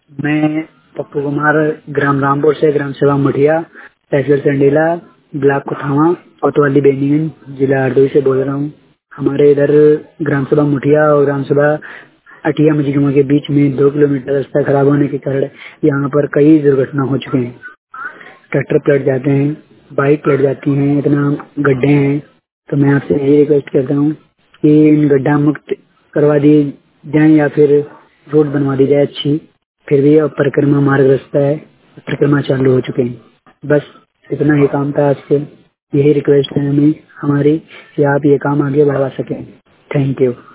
मैं पप्पू कुमार ग्राम रामपुर से ग्राम सभा मुठिया तहसील संडीला ब्लॉक कुथावा कोतवाली बेनीन जिला हरदोई से बोल रहा हूँ। हमारे इधर ग्राम सभा मुठिया और ग्राम सभा अटिया मजीगमा के बीच में 2 किलोमीटर रास्ता खराब होने के कारण यहाँ पर कई दुर्घटना हो चुके हैं। ट्रैक्टर पलट जाते हैं, बाइक पलट जाती हैं, इतना गड्ढे हैं। तो मैं आपसे यही रिक्वेस्ट करता हूँ कि इन गड्ढा मुक्त करवा दिए जाएं या फिर रोड बनवा दी जाए अच्छी। फिर भी अब परिक्रमा मार्ग रास्ता है, परिक्रमा चालू हो चुके हैं। बस इतना ही काम था आपसे, यही रिक्वेस्ट है हमें हमारी कि आप ये काम आगे बढ़वा सकें। Thank you.